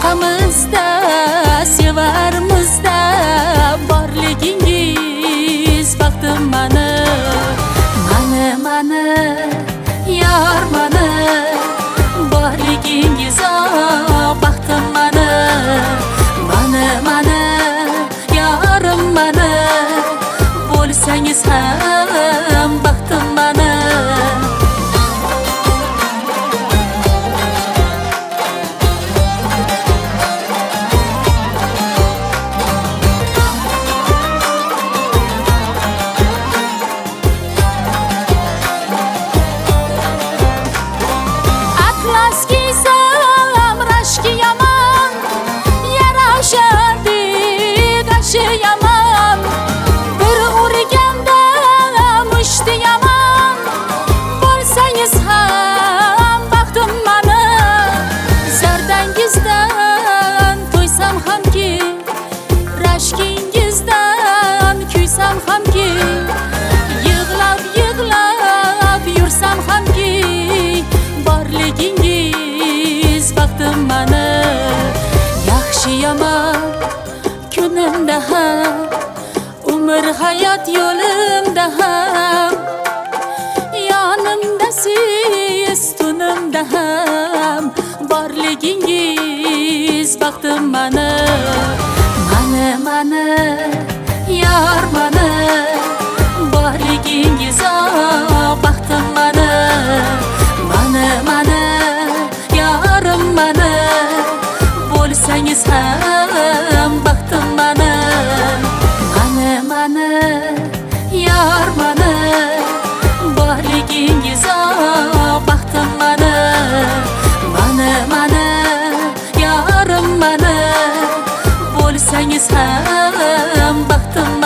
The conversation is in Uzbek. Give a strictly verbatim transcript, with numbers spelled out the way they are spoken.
orqamizda sevarmizda borligingiz baxtim mani mani mani yor mani borligingiz baxtim mani mani mani yorim mani bo'lsangiz ham baxtim mani yaman bir urganda mushti yaman bo'lsangiz ham baxtim mani zardangizdan to'ysam hamki rashkingizdan kuysam hamki yig'lab yig'lab yursam hamki borligingiz baxtim mani yaxshi yomon kunimda ham umr hayot yo'limda ham yonimda siz tunimda ham borligingiz baxtim mani mani mani yor mani borligingiz baxtim mani mani mani yorim mani bo'lsangiz ham baxtim mani mani mani yor mani borligingiz baxtim mani mani mani yorim mani bo'lsangiz ham baxtim